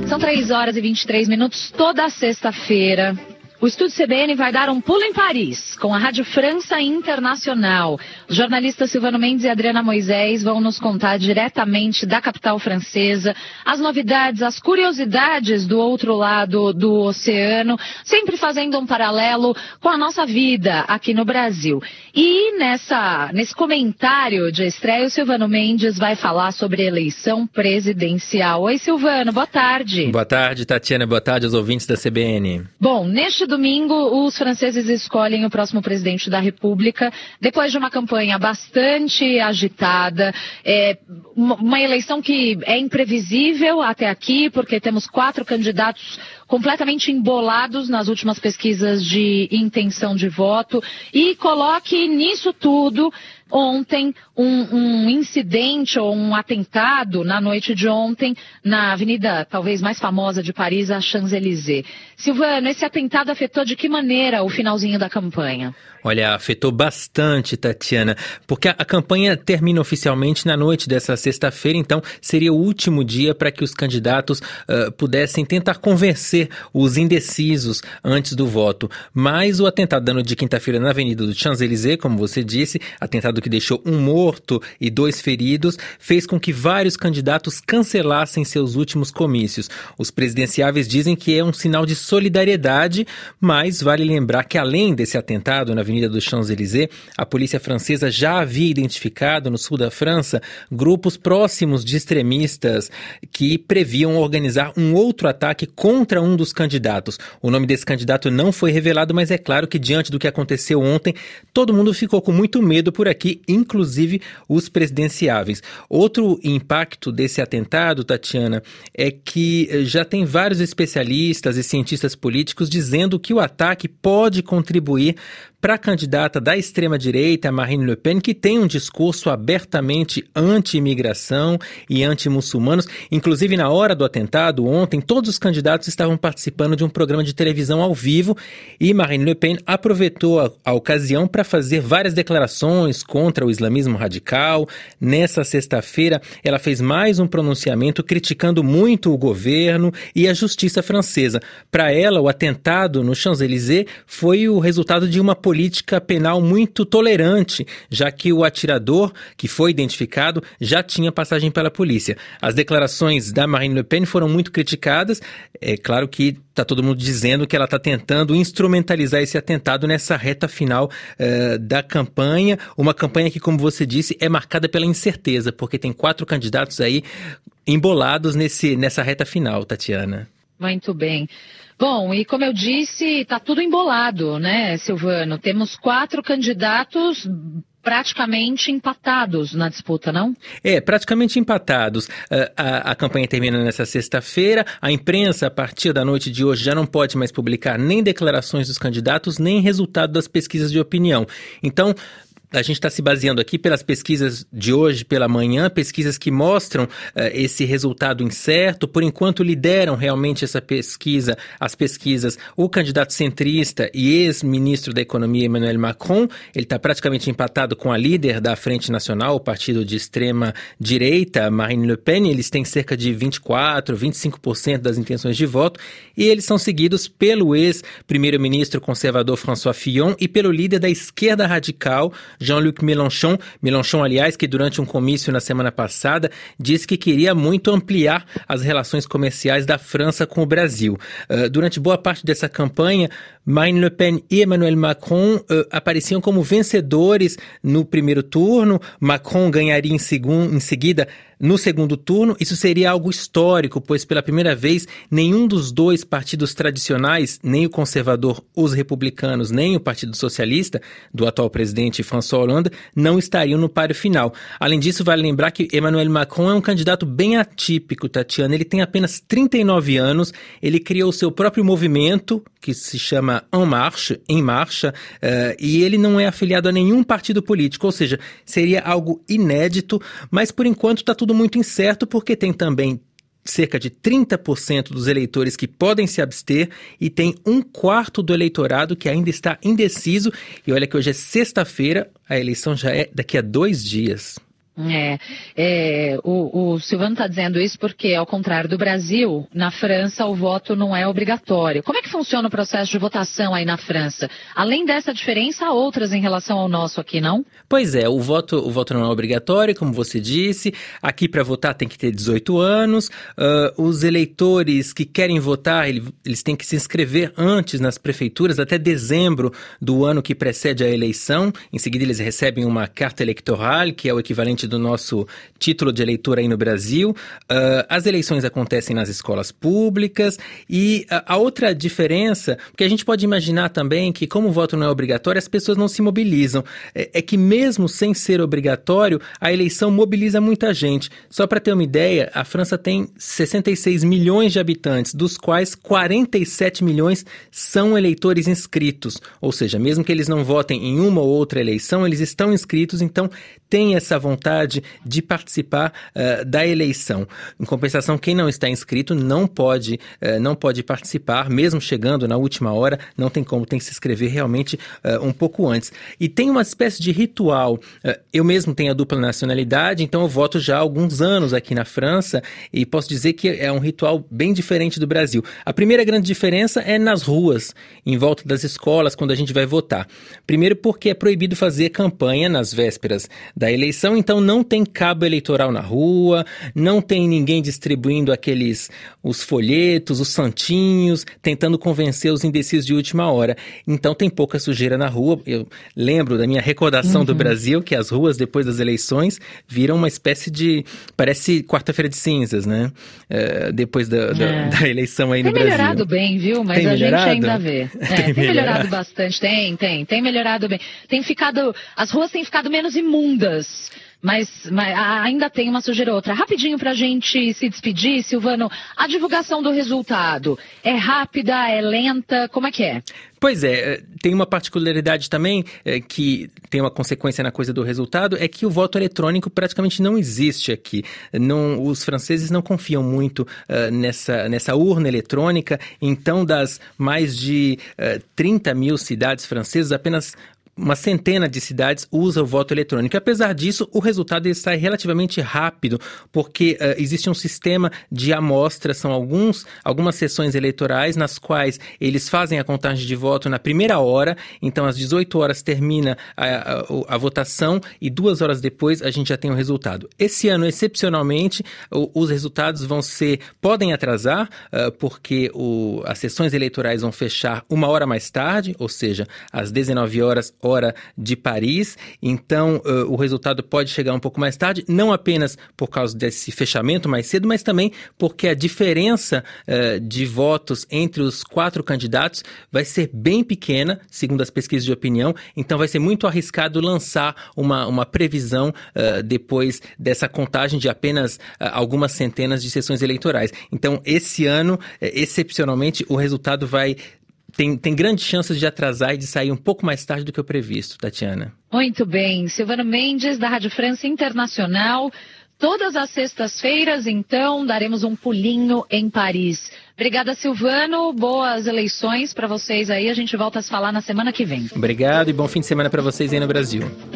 São 3h23, toda sexta-feira. O Estúdio CBN vai dar um pulo em Paris, com a Rádio França Internacional. Os jornalistas Silvano Mendes e Adriana Moisés vão nos contar diretamente da capital francesa as novidades, as curiosidades do outro lado do oceano, sempre fazendo um paralelo com a nossa vida aqui no Brasil. E nesse comentário de estreia, o Silvano Mendes vai falar sobre a eleição presidencial. Oi, Silvano, boa tarde. Boa tarde, Tatiana, boa tarde aos ouvintes da CBN. Bom, neste domingo, os franceses escolhem o próximo presidente da República, depois de uma campanha bastante agitada, uma eleição que é imprevisível até aqui, porque temos 4 candidatos completamente embolados nas últimas pesquisas de intenção de voto, e coloque nisso tudo ontem um incidente ou um atentado na noite de ontem na avenida talvez mais famosa de Paris, a Champs-Élysées. Silvano, esse atentado afetou de que maneira o finalzinho da campanha? Olha, afetou bastante, Tatiana, porque a campanha termina oficialmente na noite dessa sexta-feira, então seria o último dia para que os candidatos pudessem tentar convencer os indecisos antes do voto. Mas o atentado da noite de quinta-feira na Avenida do Champs-Élysées, como você disse, atentado que deixou um morto e 2 feridos, fez com que vários candidatos cancelassem seus últimos comícios. Os presidenciáveis dizem que é um sinal de solidariedade, mas vale lembrar que além desse atentado na Avenida do Champs-Élysées, a polícia francesa já havia identificado no sul da França grupos próximos de extremistas que previam organizar um outro ataque contra um dos candidatos. O nome desse candidato não foi revelado, mas é claro que diante do que aconteceu ontem, todo mundo ficou com muito medo por aqui, inclusive os presidenciáveis. Outro impacto desse atentado, Tatiana, é que já tem vários especialistas e cientistas políticos dizendo que o ataque pode contribuir para a candidata da extrema-direita, Marine Le Pen, que tem um discurso abertamente anti-imigração e anti-muçulmanos. Inclusive, na hora do atentado, ontem, todos os candidatos estavam participando de um programa de televisão ao vivo e Marine Le Pen aproveitou a ocasião para fazer várias declarações contra o islamismo radical. Nessa sexta-feira, ela fez mais um pronunciamento criticando muito o governo e a justiça francesa. Para ela, o atentado no Champs-Élysées foi o resultado de uma política penal muito tolerante, já que o atirador, que foi identificado, já tinha passagem pela polícia. As declarações da Marine Le Pen foram muito criticadas. É claro que está todo mundo dizendo que ela está tentando instrumentalizar esse atentado nessa reta final da campanha. Uma campanha que, como você disse, é marcada pela incerteza, porque tem 4 candidatos aí embolados nessa reta final, Tatiana. Muito bem. Bom, e como eu disse, está tudo embolado, né, Silvano? Temos 4 candidatos praticamente empatados na disputa, não? Praticamente empatados. A campanha termina nessa sexta-feira. A imprensa, a partir da noite de hoje, já não pode mais publicar nem declarações dos candidatos, nem resultado das pesquisas de opinião. Então, a gente está se baseando aqui pelas pesquisas de hoje pela manhã, pesquisas que mostram esse resultado incerto. Por enquanto, lideram realmente as pesquisas, o candidato centrista e ex-ministro da Economia, Emmanuel Macron. Ele está praticamente empatado com a líder da Frente Nacional, o partido de extrema-direita, Marine Le Pen. Eles têm cerca de 24%, 25% das intenções de voto. E eles são seguidos pelo ex-primeiro-ministro conservador François Fillon e pelo líder da esquerda radical, Jean-Luc Mélenchon. Mélenchon, aliás, que durante um comício na semana passada disse que queria muito ampliar as relações comerciais da França com o Brasil. Durante boa parte dessa campanha, Marine Le Pen e Emmanuel Macron apareciam como vencedores no primeiro turno. Macron ganharia em seguida no segundo turno. Isso seria algo histórico, pois pela primeira vez nenhum dos 2 partidos tradicionais, nem o conservador, os republicanos, nem o Partido Socialista, do atual presidente François Hollande, não estariam no páreo final. Além disso, vale lembrar que Emmanuel Macron é um candidato bem atípico, Tatiana. Ele tem apenas 39 anos, ele criou o seu próprio movimento, que se chama Em Marcha, e ele não é afiliado a nenhum partido político, ou seja, seria algo inédito, mas por enquanto está tudo muito incerto, porque tem também cerca de 30% dos eleitores que podem se abster e tem 1/4 do eleitorado que ainda está indeciso. E olha que hoje é sexta-feira, a eleição já é daqui a 2 dias. O Silvano está dizendo isso porque, ao contrário do Brasil, na França o voto não é obrigatório. Como é que funciona o processo de votação aí na França? Além dessa diferença, há outras em relação ao nosso aqui, não? Pois é, o voto não é obrigatório, como você disse. Aqui para votar tem que ter 18 anos. Os eleitores que querem votar, eles têm que se inscrever antes nas prefeituras, até dezembro do ano que precede a eleição. Em seguida eles recebem uma carta eleitoral, que é o equivalente do nosso título de eleitor aí no Brasil. As eleições acontecem nas escolas públicas e a outra diferença, porque a gente pode imaginar também que como o voto não é obrigatório, as pessoas não se mobilizam. É que mesmo sem ser obrigatório, a eleição mobiliza muita gente. Só para ter uma ideia, a França tem 66 milhões de habitantes, dos quais 47 milhões são eleitores inscritos. Ou seja, mesmo que eles não votem em uma ou outra eleição, eles estão inscritos, então tem essa vontade de participar da eleição. Em compensação, quem não está inscrito não pode participar, mesmo chegando na última hora, não tem como, tem que se inscrever realmente um pouco antes. E tem uma espécie de ritual. Eu mesmo tenho a dupla nacionalidade, então eu voto já há alguns anos aqui na França e posso dizer que é um ritual bem diferente do Brasil. A primeira grande diferença é nas ruas, em volta das escolas, quando a gente vai votar. Primeiro porque é proibido fazer campanha nas vésperas da eleição, então não tem cabo eleitoral na rua, não tem ninguém distribuindo os folhetos, os santinhos, tentando convencer os indecisos de última hora. Então tem pouca sujeira na rua. Eu lembro da minha recordação do Brasil, que as ruas depois das eleições viram uma espécie de, parece quarta-feira de cinzas, né? Depois da eleição aí no Brasil. Tem melhorado bem, viu? Mas tem a melhorado? Gente ainda vê. Tem melhorado bastante. Tem melhorado bem. As ruas têm ficado menos imundas. Mas ainda tem uma sujeira ou outra. Rapidinho pra gente se despedir, Silvano, a divulgação do resultado é rápida, é lenta, como é que é? Pois é, tem uma particularidade também que tem uma consequência na coisa do resultado, é que o voto eletrônico praticamente não existe aqui. Os franceses não confiam muito nessa urna eletrônica, então das mais de 30 mil cidades francesas, apenas uma centena de cidades usa o voto eletrônico. Apesar disso, o resultado sai relativamente rápido, porque existe um sistema de amostra, são algumas sessões eleitorais nas quais eles fazem a contagem de voto na primeira hora, então às 18 horas termina a votação e 2 horas depois a gente já tem o resultado. Esse ano, excepcionalmente, os resultados podem atrasar, porque as sessões eleitorais vão fechar 1 hora mais tarde, ou seja, às 19 horas, hora de Paris, então o resultado pode chegar um pouco mais tarde, não apenas por causa desse fechamento mais cedo, mas também porque a diferença de votos entre os 4 candidatos vai ser bem pequena, segundo as pesquisas de opinião, então vai ser muito arriscado lançar uma previsão depois dessa contagem de apenas algumas centenas de sessões eleitorais. Então, esse ano, excepcionalmente, o resultado tem grandes chances de atrasar e de sair um pouco mais tarde do que o previsto, Tatiana. Muito bem. Silvano Mendes, da Rádio França Internacional. Todas as sextas-feiras, então, daremos um pulinho em Paris. Obrigada, Silvano. Boas eleições para vocês aí. A gente volta a se falar na semana que vem. Obrigado e bom fim de semana para vocês aí no Brasil.